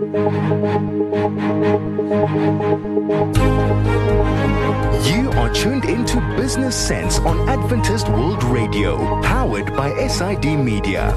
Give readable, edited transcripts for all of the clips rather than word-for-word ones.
You are tuned into Business Sense on Adventist World Radio, powered by SID Media.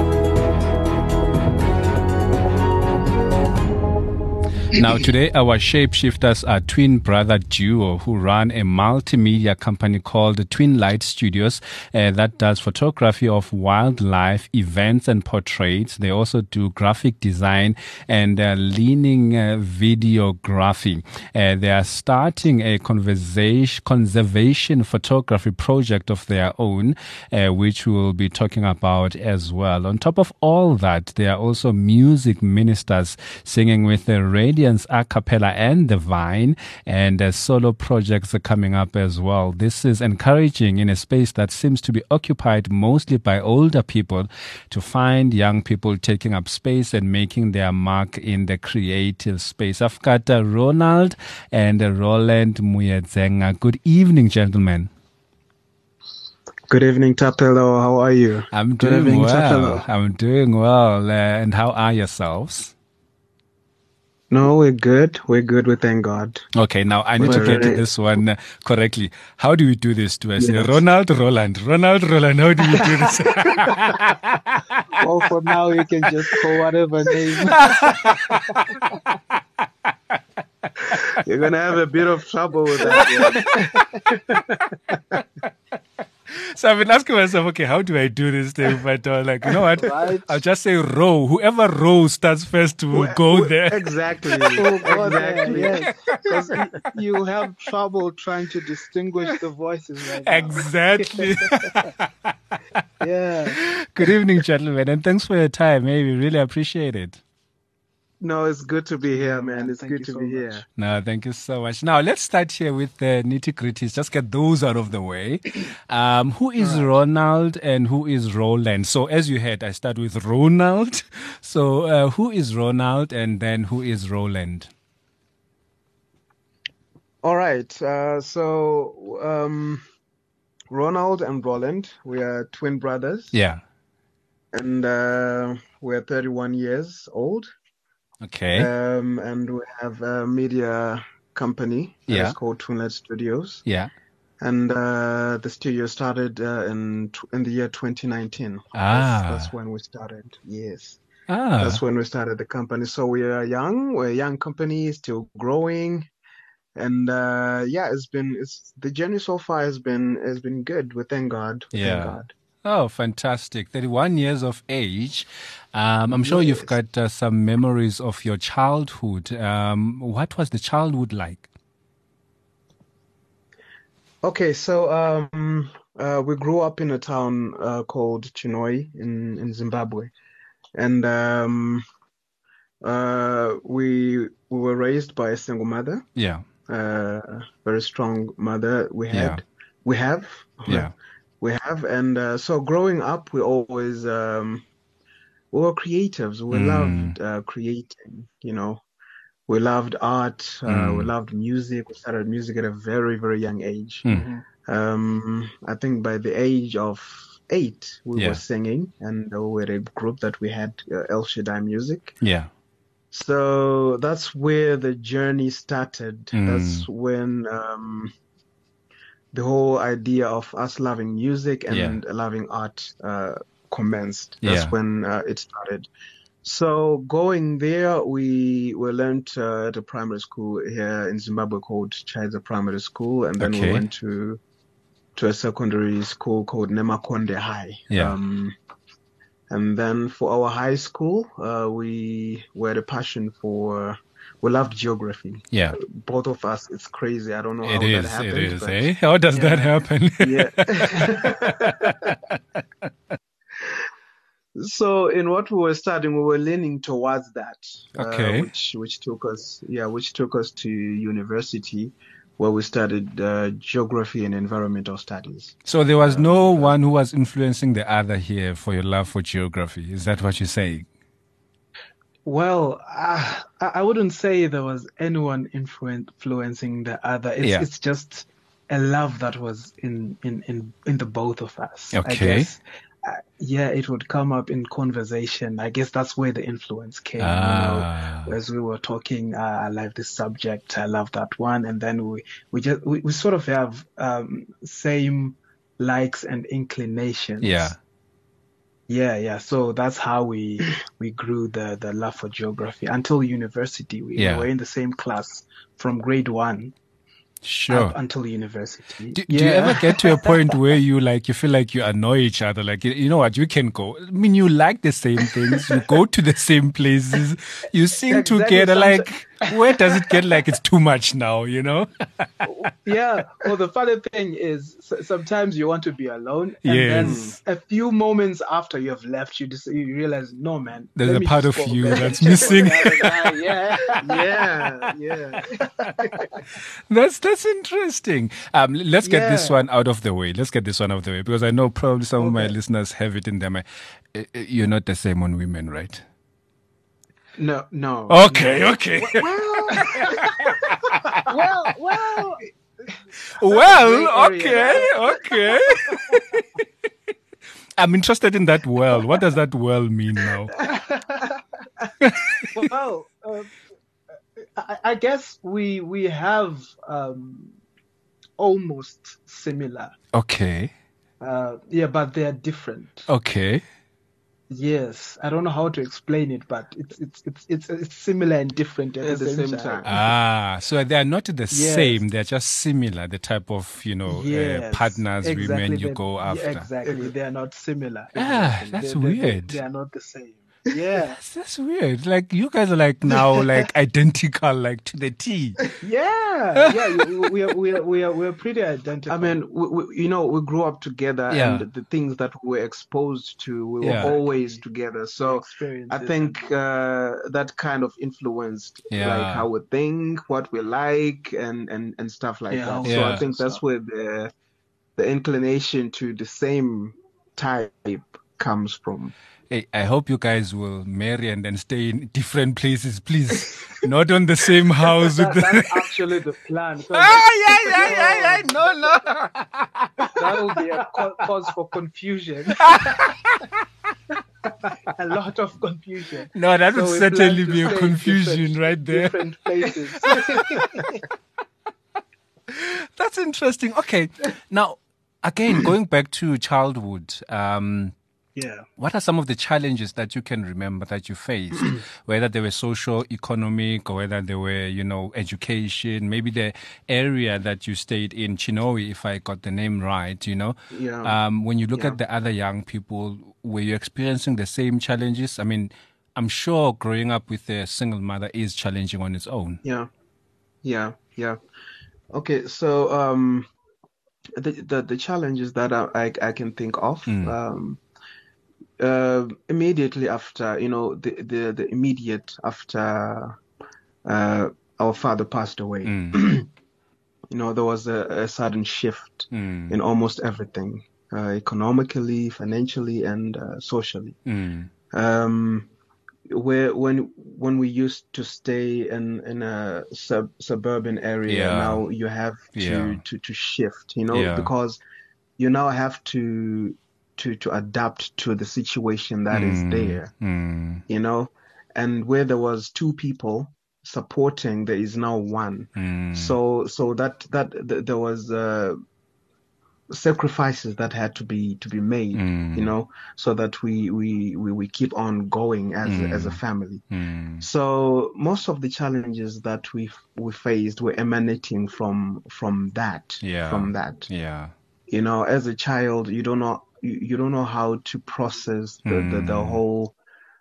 Now, today, our shapeshifters are twin brother duo who run a multimedia company called Twin Light Studios that does photography of wildlife, events, and portraits. They also do graphic design and leaning videography. They are starting a conservation photography project of their own, which we'll be talking about as well. On top of all that, they are also music ministers singing with the Radiance a cappella and the Vine, and solo projects are coming up as well. This is encouraging in a space that seems to be occupied mostly by older people to find young people taking up space and making their mark in the creative space. I've got Ronald and Roland Muyezenga. Good evening, gentlemen. Good evening, Tapelo. How are you? I'm doing well. I'm doing well. And how are yourselves? No, we're good. We're good. We thank God. Okay, now I need to get this one correctly. How do we do this to us? Yes. Ronald, Roland. How do we do this? Well, for now, you can just call whatever name. You're going to have a bit of trouble with that. So I've been asking myself, okay, how do I do this thing? But like, you know what? Right. I'll just say row. Whoever row starts first will go there. Exactly. Exactly. Yes. Because you have trouble trying to distinguish the voices right now. Exactly. Yeah. Good evening, gentlemen, and thanks for your time. We really appreciate it. No, it's good to be here, man. It's good to be here. No, thank you so much. Now, let's start here with the nitty-gritties. Just get those out of the way. Who is Ronald and who is Roland? So, as you heard, I start with Ronald. So, who is Ronald and then who is Roland? All right. Ronald and Roland, we are twin brothers. Yeah. And we're 31 years old. Okay. And we have a media company that's called Twin Light Studios. Yeah. And the studio started in the year 2019. That's when we started. Yes. That's when we started the company. So we are young. We're a young company, still growing. And the journey so far has been good. We thank God. Thank God. Oh, fantastic. 31 years of age. I'm sure you've got some memories of your childhood. What was the childhood like? Okay, so we grew up in a town called Chinhoyi in Zimbabwe. And we were raised by a single mother. Yeah. Very strong mother we have. We have, and so growing up, we always we were creatives. We loved creating. You know, we loved art. We loved music. We started music at a very, very young age. I think by the age of 8, we were singing, and we were a group that we had El Shaddai Music. Yeah. So that's where the journey started. That's when the whole idea of us loving music and loving art commenced. That's when it started. So going there, we learned at a primary school here in Zimbabwe called Chaiza Primary School, and then we went to a secondary school called Nemakonde High. Yeah. And then for our high school, we had a passion we loved geography. Yeah. Both of us, it's crazy. I don't know how that happened. It is, eh? How does that happen? So in what we were studying, we were leaning towards that. Okay. Which took us to university, where we studied geography and environmental studies. So there was no one who was influencing the other here for your love for geography. Is that what you're saying? Well, I wouldn't say there was anyone influencing the other. It's just a love that was in the both of us. Okay. I guess it would come up in conversation. I guess that's where the influence came. As we were talking, I like this subject, I love that one, and then we sort of have same likes and inclinations. Yeah. So that's how we grew the love for geography until university. We were in the same class from grade 1. Sure. Up until university. Do you ever get to a point where you feel like you annoy each other? Like, you know what, you can go. I mean, you like the same things. You go to the same places. You sing together. Like, where does it get like it's too much now, you know? Yeah. Well, the funny thing is sometimes you want to be alone. And then a few moments after you have left, you realize, no, man. There's a part of you that's missing. Yeah. That's interesting. Let's get this one out of the way. Because I know probably some of my listeners have it in them. You're not the same on women, right? No. Okay. Well, okay. I'm interested in that well. What does that well mean now? Well, I guess we have almost similar. Okay. But they are different. Okay. Yes, I don't know how to explain it, but it's similar and different at the same time. So they are not the same; they are just similar. The type of partners, women you go after. Exactly, they are not similar. That's weird. They are not the same. Yeah, that's weird. Like you guys are like now like identical, like to the T. We're pretty identical. I mean, we grew up together, and the things that we were exposed to, we were always together. So I think that kind of influenced like how we think, what we like, and stuff like that. So I think that's where the inclination to the same type comes from. Hey, I hope you guys will marry and then stay in different places, please. Not on the same house. That's actually the plan. No. That will be a cause for confusion. A lot of confusion. No, that would certainly be a confusion right there. Different places. That's interesting. Okay. Now, again, going back to childhood, what are some of the challenges that you can remember that you faced, whether they were social, economic, or whether they were, education, maybe the area that you stayed in, Chinoe, if I got the name right, when you look at the other young people, were you experiencing the same challenges? I mean, I'm sure growing up with a single mother is challenging on its own. Yeah. Okay, so the challenges that I can think of, immediately after, the immediate after our father passed away, there was a sudden shift in almost everything, economically, financially, and socially. Where when we used to stay in a suburban area, now you have to shift, because you now have to adapt to the situation that is there, and where there was two people supporting, there is now one. So that there was sacrifices that had to be made, so that we keep on going as a family. So most of the challenges that we faced were emanating from that. As a child, you don't know how to process the whole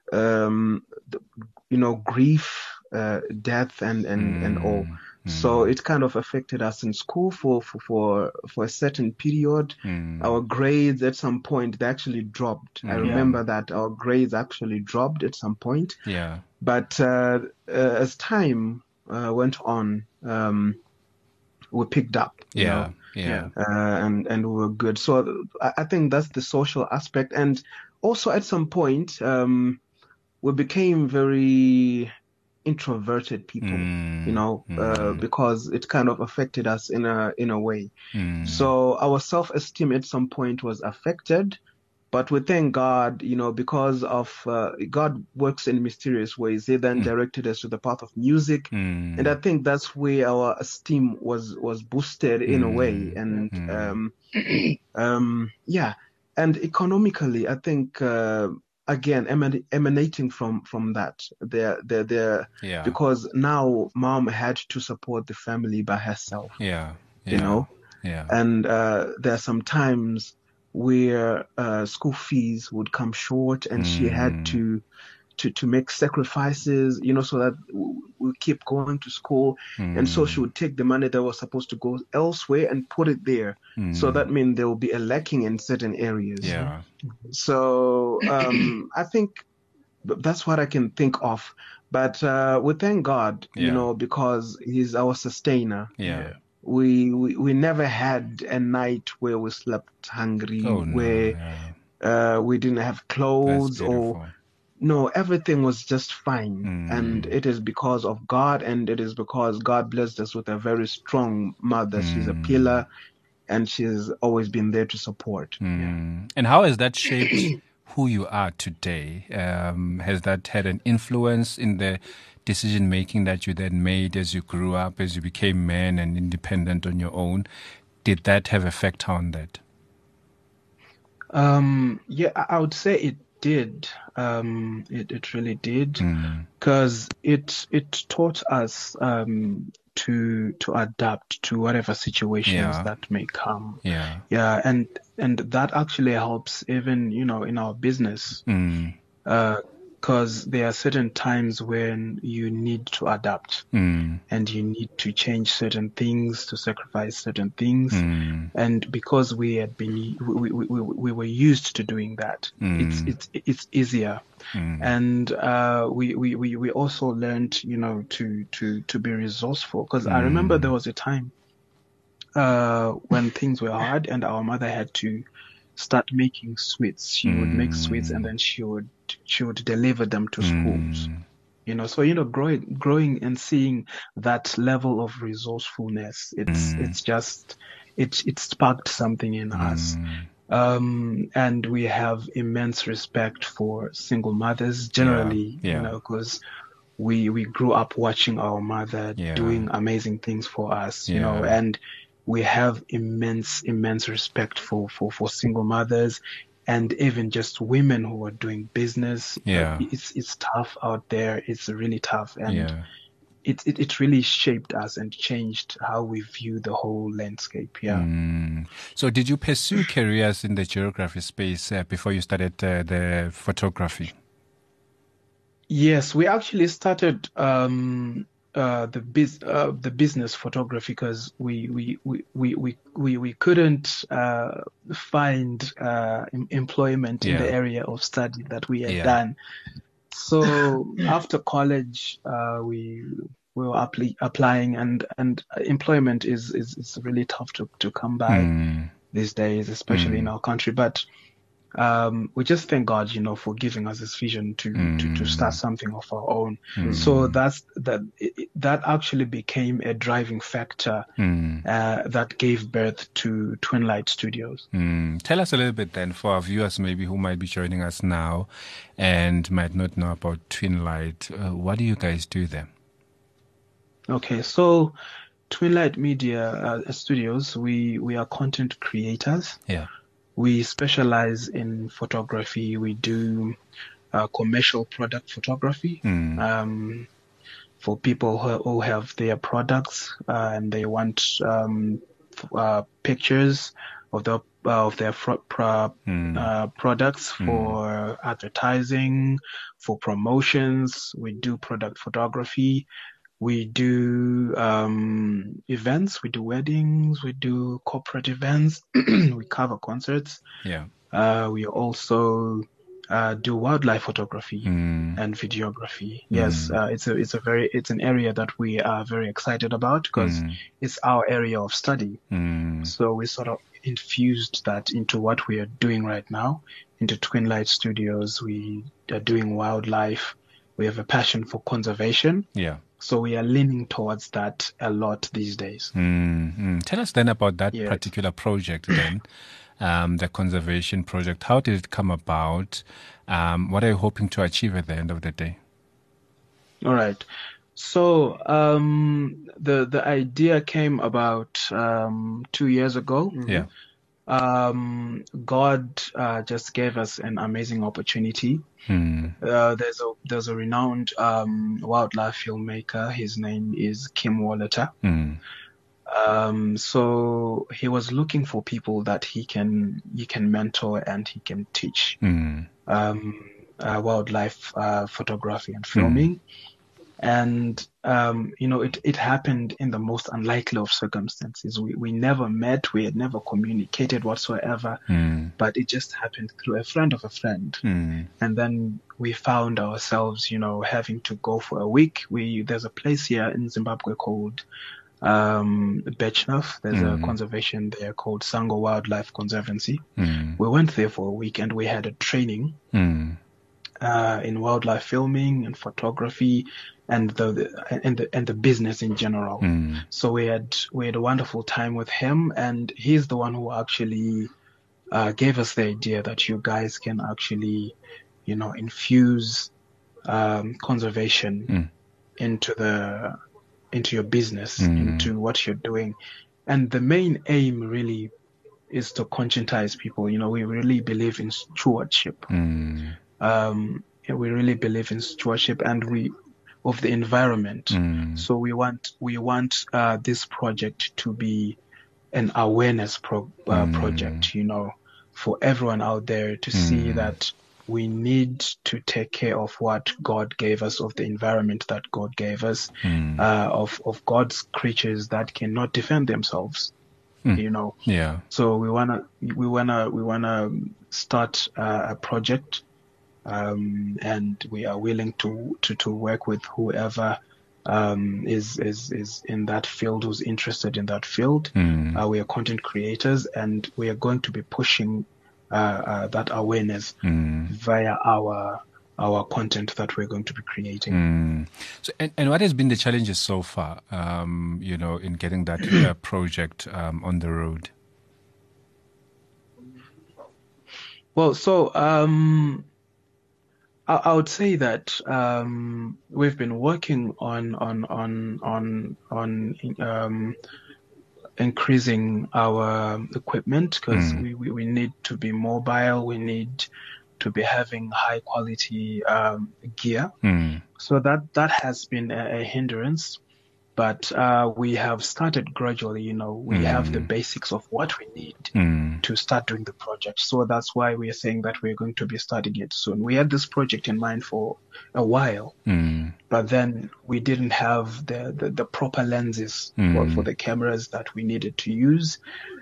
grief, death, and all. So it kind of affected us in school for a certain period. Our grades at some point, they actually dropped. I remember that our grades actually dropped at some point. But as time went on, we picked up. And we were good. So I think that's the social aspect. And also at some point, we became very introverted people, because it kind of affected us in a way. So our self-esteem at some point was affected, But we thank God, because of God works in mysterious ways. He then directed us to the path of music, and I think that's where our esteem was boosted in a way. And yeah, and economically, I think again emanating from that, because now mom had to support the family by herself. And there are some times where school fees would come short, and she had to make sacrifices, so that we keep going to school. And so she would take the money that was supposed to go elsewhere and put it there. So that means there will be a lacking in certain areas. So I think that's what I can think of. But we thank God, because He's our sustainer. We never had a night where we slept hungry, where we didn't have clothes, everything was just fine. And it is because of God, and it is because God blessed us with a very strong mother. She's a pillar, and she's always been there to support. And how has that shaped who you are today? Has that had an influence in the decision making that you then made as you grew up, as you became man and independent on your own? Did that have effect on that? Yeah, I would say it did. It really did, because it taught us to adapt to whatever situations that may come. And that actually helps even in our business. Because there are certain times when you need to adapt, and you need to change certain things, to sacrifice certain things. And because we had been, we were used to doing that, it's easier. And we also learned, to be resourceful. Because I remember there was a time when things were hard, and our mother had to start making sweets. She would make sweets, and then she would deliver them to schools. So growing and seeing that level of resourcefulness, it sparked something in us. And we have immense respect for single mothers generally, because we grew up watching our mother doing amazing things for us, and we have immense respect for single mothers, and even just women who are doing business. It's tough out there. It's really tough, and it really shaped us and changed how we view the whole landscape. So did you pursue careers in the geography space before you started the photography? Yes, we actually started the business photography because we couldn't find employment in the area of study that we had done. So after college, we were applying, and employment is really tough to come by these days, especially in our country. But we just thank God, for giving us this vision to start something of our own. So that actually became a driving factor that gave birth to Twin Light Studios. Tell us a little bit then, for our viewers maybe who might be joining us now and might not know about Twin Light. What do you guys do there? Okay, so Twin Light Media Studios, we are content creators. We specialize in photography. We do commercial product photography for people who have their products and they want pictures of their products for advertising, for promotions. We do product photography. We do events, we do weddings, we do corporate events, we cover concerts. We also do wildlife photography and videography. Yes, it's an area that we are very excited about because it's our area of study. So we sort of infused that into what we are doing right now, into Twin Light Studios. We are doing wildlife. We have a passion for conservation. So we are leaning towards that a lot these days. Tell us then about that particular project then. the conservation project. How did it come about? What are you hoping to achieve at the end of the day? All right. So the idea came about 2 years ago. Yeah. God just gave us an amazing opportunity. There's a renowned wildlife filmmaker. His name is Kim Woliter. So he was looking for people that he can mentor and he can teach wildlife photography and filming. And, it happened in the most unlikely of circumstances. We never met. We had never communicated whatsoever, but it just happened through a friend of a friend. And then we found ourselves, having to go for a week. There's a place here in Zimbabwe called, Bechnaf. There's a conservation there called Sango Wildlife Conservancy. We went there for a week and we had a training, in wildlife filming and photography and the business in general. So we had a wonderful time with him, and he's the one who actually gave us the idea that you guys can actually, infuse conservation into your business, into what you're doing. And the main aim really is to conscientize people. We really believe in stewardship. We really believe in stewardship and of the environment. So we want this project to be an awareness project, for everyone out there to see that we need to take care of what God gave us, of the environment that God gave us, of God's creatures that cannot defend themselves. Yeah. So we wanna start a project. And we are willing to work with whoever is in that field, who's interested in that field. We are content creators, and we are going to be pushing that awareness via our content that we're going to be creating. So, and what has been the challenges so far, in getting that project on the road? Well, so I would say that we've been working on increasing our equipment, because we need to be mobile. We need to be having high quality gear. So that has been a hindrance. But we have started gradually, we have the basics of what we need to start doing the project. So that's why we are saying that we're going to be starting it soon. We had this project in mind for a while, but then we didn't have the proper lenses for the cameras that we needed to use.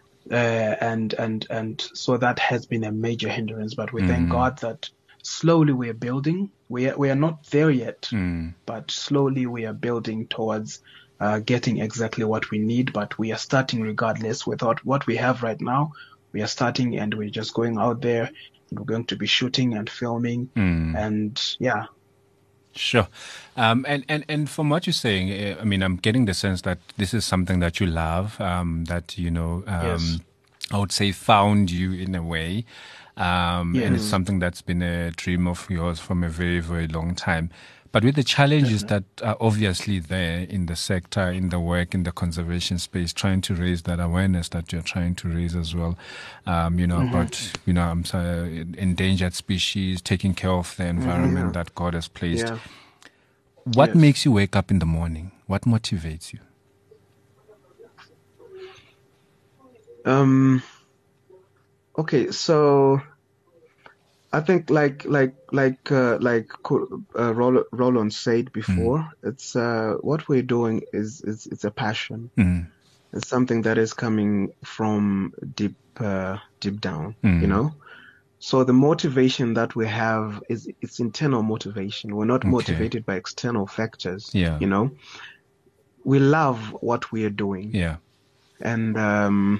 And so that has been a major hindrance, but we thank God that slowly we are building. We are not there yet, but slowly we are building towards getting exactly what we need, but we are starting regardless. Without what we have right now, we are starting and we're just going out there. We're going to be shooting and filming, and yeah. Sure. And from what you're saying, I'm getting the sense that this is something that you love, that, Yes. I would say found you in a way. And it's something that's been a dream of yours from a very, very long time. But with the challenges that are obviously there in the sector, in the work, in the conservation space, trying to raise that awareness that you're trying to raise as well, about, endangered species, taking care of the environment that God has placed. Yeah. What makes you wake up in the morning? What motivates you? Okay, so I think like Roland said before, it's what we're doing it's a passion. It's something that is coming from deep down, So the motivation that we have it's internal motivation. We're not motivated by external factors. We love what we are doing. Yeah. And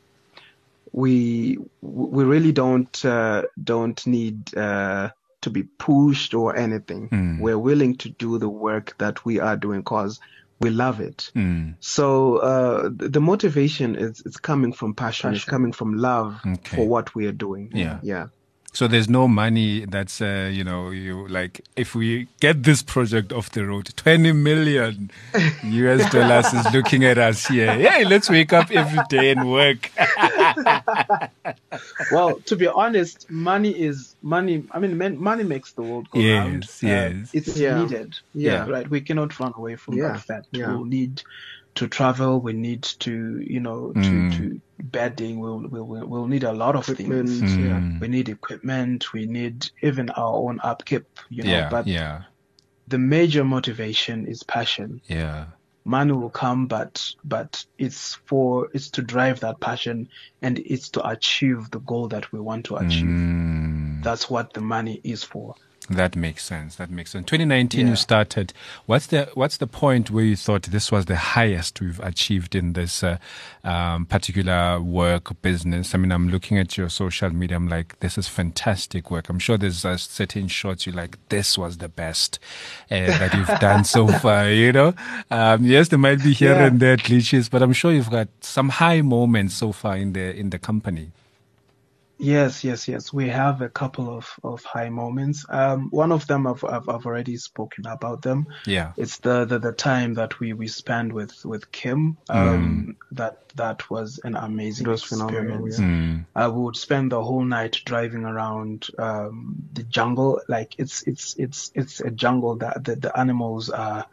we really don't need to be pushed or anything. We're willing to do the work that we are doing because we love it. So the motivation is coming from passion. It's coming from love for what we are doing. Yeah. So there's no money that's, you like, if we get this project off the road, 20 million US dollars is looking at us here. Hey, let's wake up every day and work. Well, to be honest, money. I mean, money makes the world go round. Yes. It's needed. Yeah, right. We cannot run away from that fact. We'll need to travel. We need to, to bedding. We'll need a lot of things. We need equipment. We need even our own upkeep. But the major motivation is passion. Yeah. Money will come, but it's to drive that passion, and it's to achieve the goal that we want to achieve. That's what the money is for. That makes sense. 2019, you started. What's the point where you thought this was the highest we've achieved in this particular work business? I mean, I'm looking at your social media. I'm like, this is fantastic work. I'm sure there's certain shots you're like, this was the best that you've done so far. Yes, there might be here and there glitches, but I'm sure you've got some high moments so far in the company. Yes. We have a couple of high moments. One of them I've already spoken about them. Yeah. It's the time that we spent with Kim. That was an amazing experience. We would spend the whole night driving around the jungle. Like it's a jungle that the animals are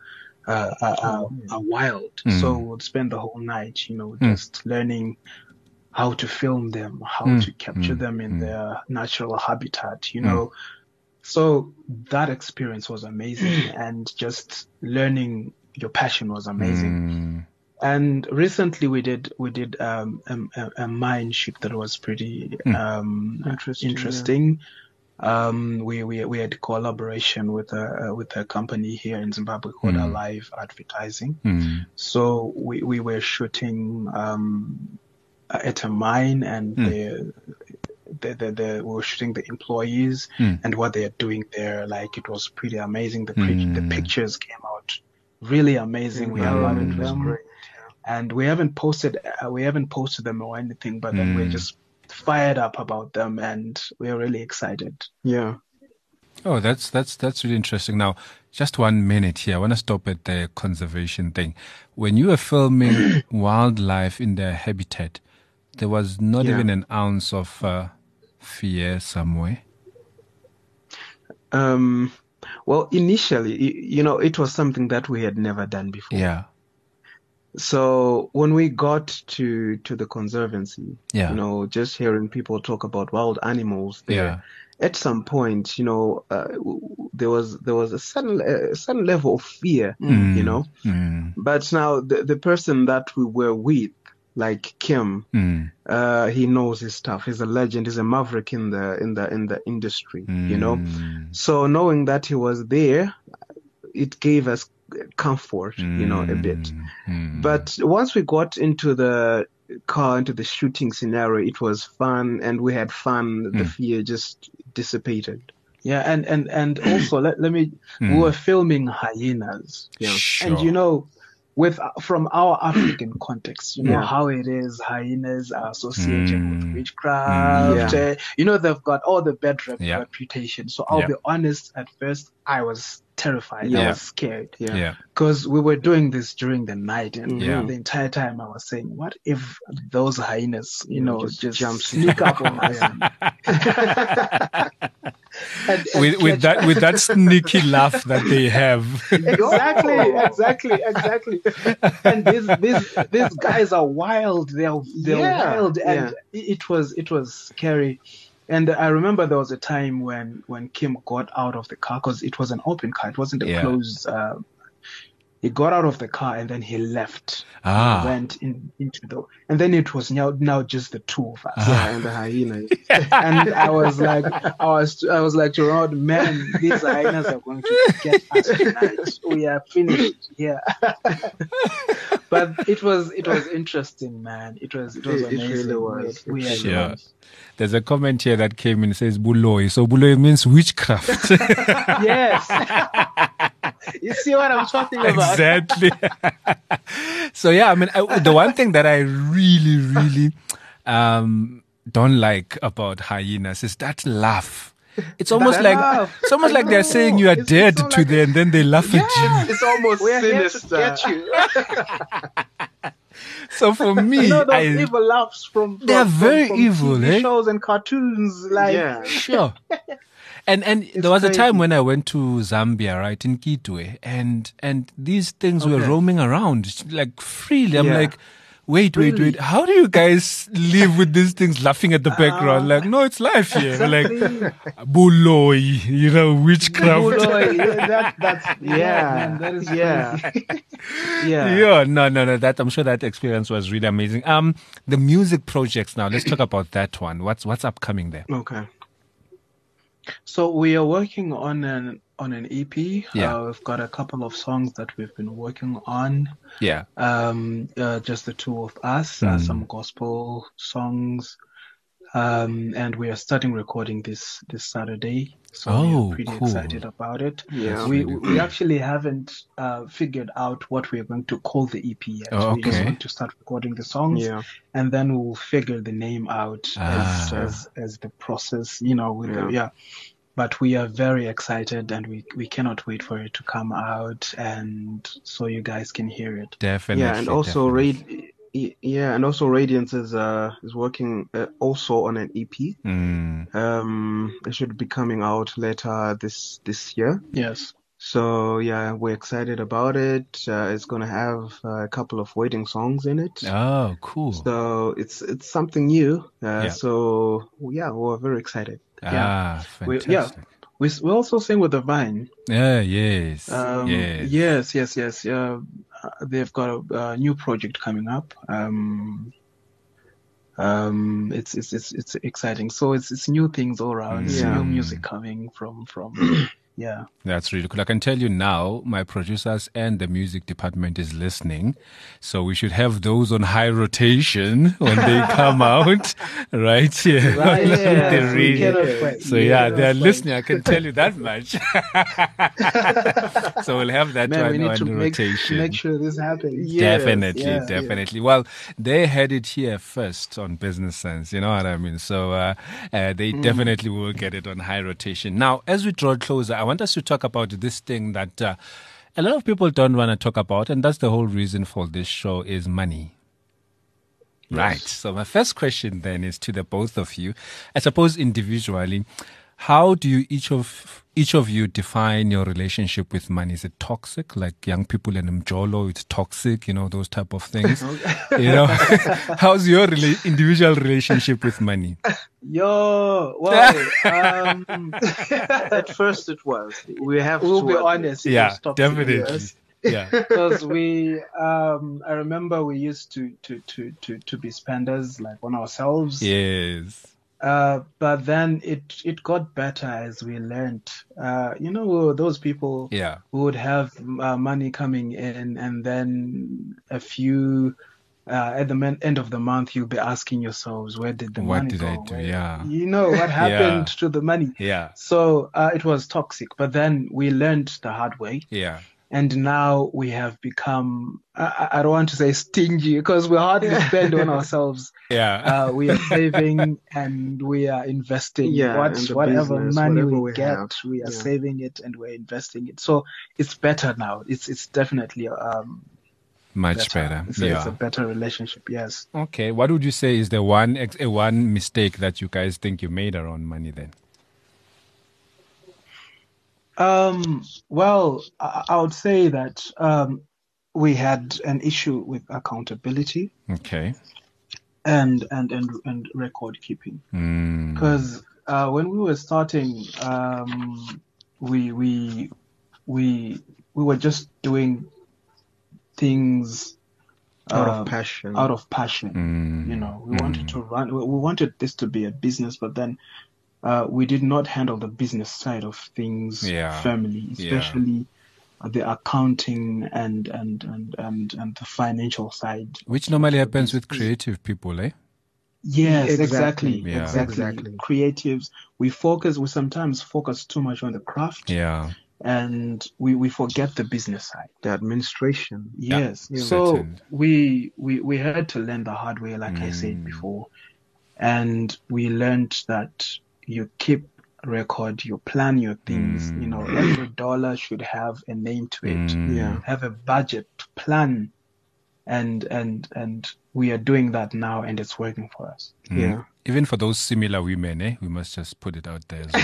wild. So we would spend the whole night, just learning how to film them, how to capture them in their natural habitat, So that experience was amazing, and just learning your passion was amazing. And recently we did a mine shoot that was pretty interesting. We had collaboration with a company here in Zimbabwe called Alive Advertising. So we were shooting at a mine, and we were shooting the employees and what they are doing there. Like, it was pretty amazing. The pictures came out really amazing. We loved them, and we haven't posted them or anything, but then we're just fired up about them, and we're really excited. Yeah. Oh, that's really interesting. Now, just 1 minute here. I want to stop at the conservation thing. When you were filming wildlife in their habitat, there was not even an ounce of fear somewhere. Well, initially, it was something that we had never done before. Yeah. So when we got to the conservancy, just hearing people talk about wild animals there, at some point, there was a certain level of fear, But now the person that we were with, like Kim, he knows his stuff. He's a legend. He's a maverick in the industry, So knowing that he was there, it gave us comfort, a bit. But once we got into the car, into the shooting scenario, it was fun, and we had fun. The fear just dissipated. Yeah, and also let me. We were filming hyenas, Sure. And from our African context, how it is, hyenas are associated with witchcraft. They've got all the bad reputation. So I'll be honest, at first I was terrified. I was scared. Because we were doing this during the night, and the entire time I was saying, what if those hyenas, just sneak up on us? with that sneaky laugh that they have. Exactly. And these guys are wild. They're wild, and it was scary. And I remember there was a time when Kim got out of the car, because it was an open car. It wasn't a closed. He got out of the car and then he left. He went into and then it was now just the two of us. And the hyenas. And I was like to Rod, man, these hyenas are going to get us tonight. We are finished here. But it was interesting, man. It was amazing. It really was. We had fun. There's a comment here that came in and says Buloi. So Buloi means witchcraft. Yes. You see what I'm talking about? Exactly. So yeah, I mean, the one thing that I really don't like about hyenas is that laugh. It's almost like they're saying you are dead to like them, and then they laugh at you. It's almost We're here to sinister. get you. So for me, those evil laughs from they're very evil, TV eh? shows and cartoons, like Yeah. Sure. And there was a time when I went to Zambia, right, in Kitwe, and these things were roaming around like freely. I'm like, wait. How do you guys live with these things laughing at the background? Like, no, it's life here. Exactly. Like, buloi, witchcraft. That's man, that is crazy. Yeah, no. That I'm sure that experience was really amazing. The music projects now. Let's talk about that one. What's upcoming there? Okay. So we are working on an EP. Yeah. We've got a couple of songs that we've been working on. Yeah. Just the two of us. Some gospel songs. And we are starting recording this Saturday. So we're pretty excited about it. Yeah. We actually haven't figured out what we're going to call the EP yet. Oh, We just okay. want to start recording the songs, and then we'll figure the name out as the process, But we are very excited, and we cannot wait for it to come out, and so you guys can hear it. Definitely. Yeah, and also and also Radiance is working also on an EP. It should be coming out later this year. Yes. So yeah, we're excited about it. It's gonna have a couple of waiting songs in it. Oh, cool. So it's something new. So yeah, we're very excited. Fantastic. We also sing with the Vine. Yes. Yes. They've got a new project coming up. It's exciting. So it's new things all around. It's new music coming from. Yeah. That's really cool. I can tell you now, my producers and the music department is listening. So we should have those on high rotation when they come out, right? Yeah. Right, They're really- So they're listening. I can tell you that much. So we'll have that Man, one we need on to rotation. make sure this happens. Definitely. Well, they had it here first on Business Sense. You know what I mean? So they definitely will get it on high rotation. Now, as we draw closer, I want us to talk about this thing that a lot of people don't want to talk about, and that's the whole reason for this show is money. Yes. Right. So my first question then is to the both of you. I suppose individually, how do you each of you define your relationship with money? Is it toxic, like young people in Mjolo? It's toxic, those type of things. How's your individual relationship with money? At first it was. We'll be honest. Yeah, definitely. Yes. Yeah, because I remember we used to be spenders like on ourselves. Yes. But then it got better as we learned. Those people who would have money coming in, and then a few at the end of the month, you'll be asking yourselves, where did the money go? What did I do? Yeah. What happened to the money? Yeah. So it was toxic. But then we learned the hard way. Yeah. And now we have become, I don't want to say stingy, because we hardly spend on ourselves. Yeah. We are saving and we are investing. Whatever money we get, we are saving it and we're investing it. So it's better now. It's definitely much better. It's a better relationship, yes. Okay. What would you say is the one mistake that you guys think you made around money then? Well, I would say that we had an issue with accountability. Okay. And record keeping. Because when we were starting, we were just doing things out of passion. We wanted to run. We wanted this to be a business, but then we did not handle the business side of things firmly, especially the accounting and the financial side. Which normally happens with creative people, eh? Yes, exactly. Exactly. Creatives, we sometimes focus too much on the craft. Yeah. and we forget the business side, the administration. Yes. Yeah, so certain. we had to learn the hard way, like I said before, and we learned that you keep record, you plan your things. Every dollar should have a name to it. Have a budget, plan, and we are doing that now, and it's working for us. Yeah. Even for those similar women, we must just put it out there as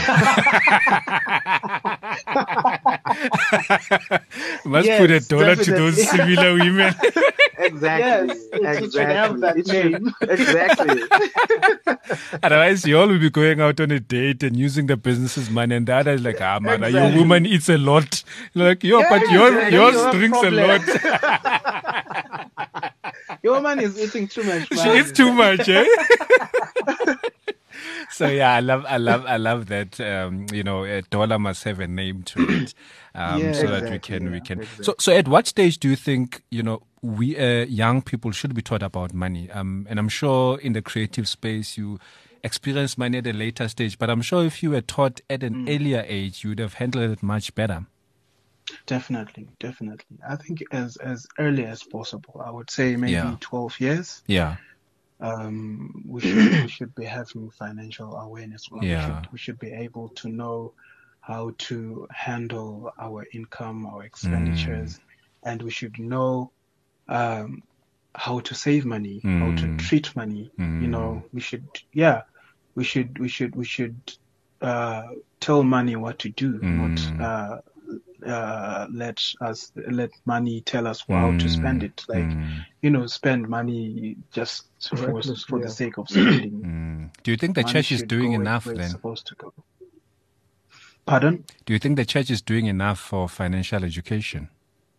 well. We must put $1 definitely. to those similar women. Exactly. Yes, it should have that name. Exactly. Otherwise, you all will be going out on a date and using the business's money, and the other is like, man, your woman eats a lot. Like, but yours drinks a lot. Your woman is eating too much. She eats too much, eh? So yeah, I love that. A dollar must have a name to it, so that we can. Exactly. So at what stage do you think we young people should be taught about money? And I'm sure in the creative space you experience money at a later stage, but I'm sure if you were taught at an earlier age, you would have handled it much better. Definitely. I think as early as possible. I would say maybe 12 years. Yeah. We should be having financial awareness. Yeah. We should be able to know how to handle our income, our expenditures, and we should know how to save money, how to treat money. We should tell money what to do, not let money tell us how to spend it. Spend money just for the sake of spending. Do you think the church is doing enough then? It's supposed to go. Pardon? Do you think the church is doing enough for financial education?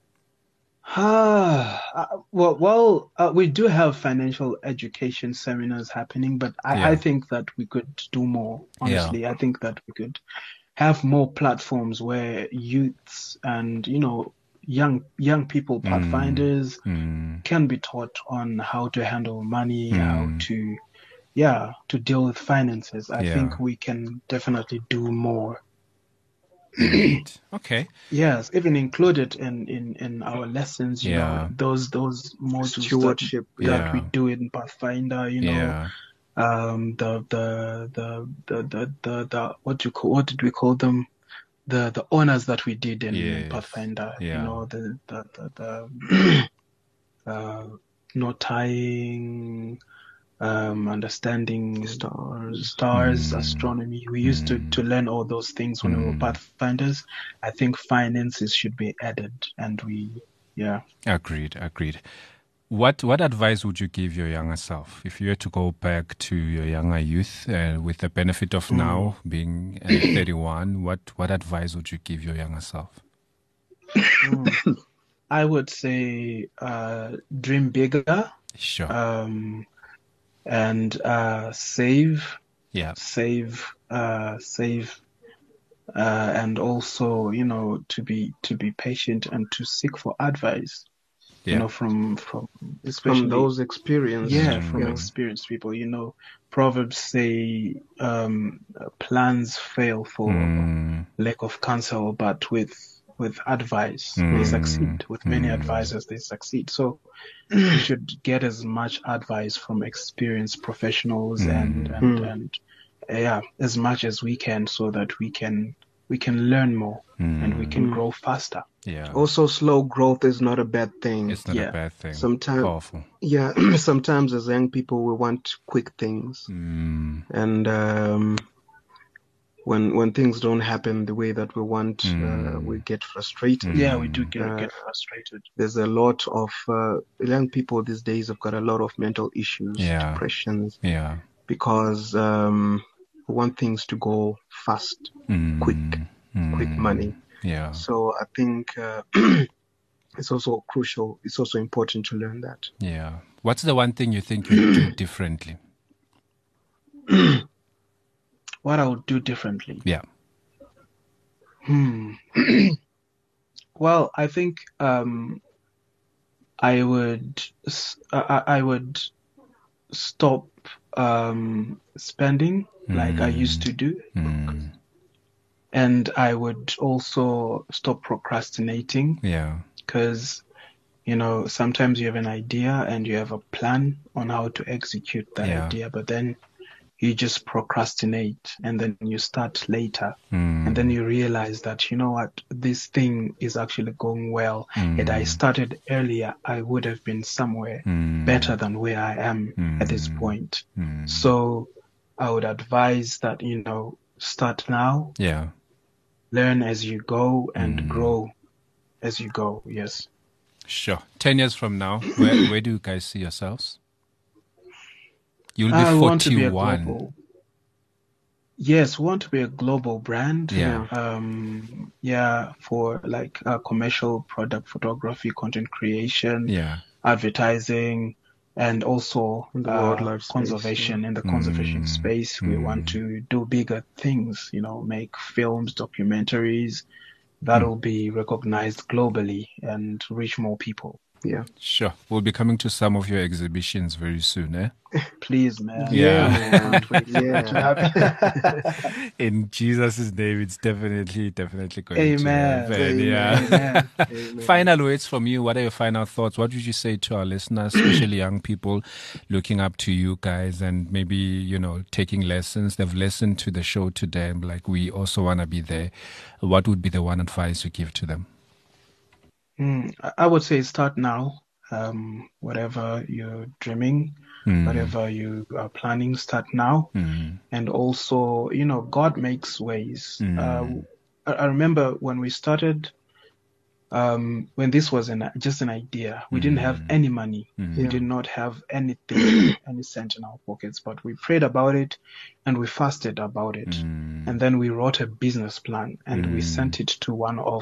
We do have financial education seminars happening, but I think that we could do more. Honestly, I think that we could have more platforms where youths and young people, pathfinders, can be taught on how to handle money, how to deal with finances. I think we can definitely do more. Okay. Yes, even included in our lessons, those modules stewardship that we do in Pathfinder, what did we call them? The honors that we did in Pathfinder, not tying, understanding stars, astronomy. We used to learn all those things when we were Pathfinders. I think finances should be added, and Agreed. What advice would you give your younger self if you were to go back to your younger youth with the benefit of now being 31? What advice would you give your younger self? I would say dream bigger. Sure. And save. Yeah. Save. And also, to be patient and to seek for advice. From those experiences. From experienced people. Proverbs say plans fail for lack of counsel, but with advice they succeed. With many advisors they succeed. So we should get as much advice from experienced professionals and as much as we can, so that we can learn more and we can grow faster. Yeah. Also, slow growth is not a bad thing. It's not a bad thing. Sometimes, powerful. Yeah. Sometimes as young people, we want quick things, and when things don't happen the way that we want, we get frustrated. Yeah, we do get frustrated. There's a lot of young people these days have got a lot of mental issues, depressions. Yeah. Because we want things to go fast, quick money. Yeah. So I think it's also crucial. It's also important to learn that. Yeah. What's the one thing you think you do differently? What I would do differently? Yeah. Well, I think I would stop spending like I used to do. And I would also stop procrastinating. Yeah. Because, sometimes you have an idea and you have a plan on how to execute that idea, but then you just procrastinate and then you start later. And then you realize that, this thing is actually going well. Had I started earlier, I would have been somewhere better than where I am at this point. So I would advise that, start now. Yeah. Learn as you go and grow as you go. Yes. Sure. 10 years from now, where do you guys see yourselves? You'll be 41. Want to be a global, yes, we want to be a global brand. Yeah. For like commercial product photography, content creation, advertising, and also in the wildlife conservation. In the conservation space, we want to do bigger things. Make films, documentaries that will be recognized globally and reach more people. Yeah. Sure. We'll be coming to some of your exhibitions very soon, eh? Please, man. Yeah. In Jesus' name, it's definitely going to happen. Yeah. Amen. Final words from you. What are your final thoughts? What would you say to our listeners, especially young people looking up to you guys and maybe, taking lessons? They've listened to the show today and like, we also want to be there. What would be the one advice you give to them? I would say start now. Whatever you're dreaming, whatever you are planning, start now. And also, God makes ways. I remember when we started, when this was just an idea, we didn't have any money. We did not have anything, any cent in our pockets, but we prayed about it and we fasted about it. And then we wrote a business plan and we sent it to one of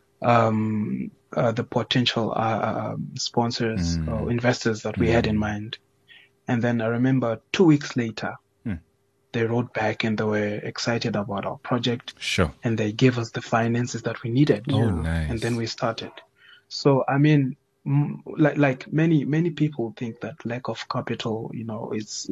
the potential sponsors or investors that we had in mind. And then I remember 2 weeks later, they wrote back and they were excited about our project. Sure. And they gave us the finances that we needed. Oh, nice. And then we started. So, I mean, like many people think that lack of capital, is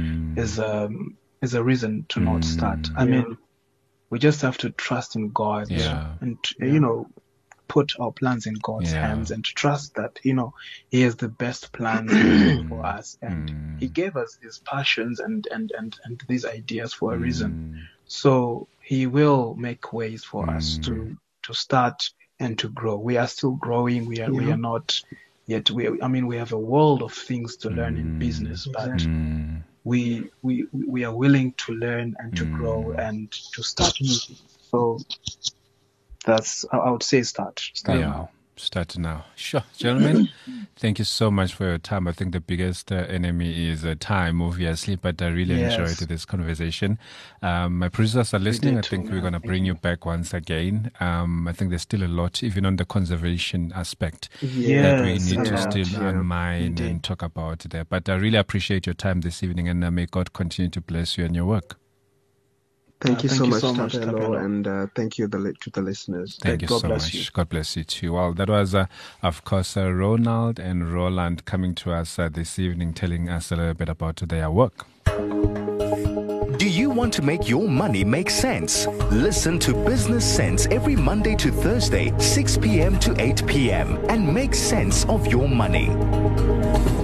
a reason to not start. I mean, we just have to trust in God and, put our plans in God's hands and to trust that, He has the best plans for us. And He gave us these passions and these ideas for a reason. So He will make ways for us to start and to grow. We are still growing. We are not yet. We have a world of things to learn in business, but we are willing to learn and to grow and to start new things. So that's, I would say, start now. Start now. Sure. Gentlemen, thank you so much for your time. I think the biggest enemy is time, obviously, but I really enjoyed this conversation. My producers are listening. I think we're going to bring you back once again. I think there's still a lot, even on the conservation aspect, that we need to still unmind and talk about there. But I really appreciate your time this evening, and may God continue to bless you and your work. Thank you so much, Thapelo, and thank you to the listeners. Thank you so much. God bless you too. Well, that was, of course, Ronald and Roland coming to us this evening, telling us a little bit about their work. Do you want to make your money make sense? Listen to Business Sense every Monday to Thursday, 6 p.m. to 8 p.m. and make sense of your money.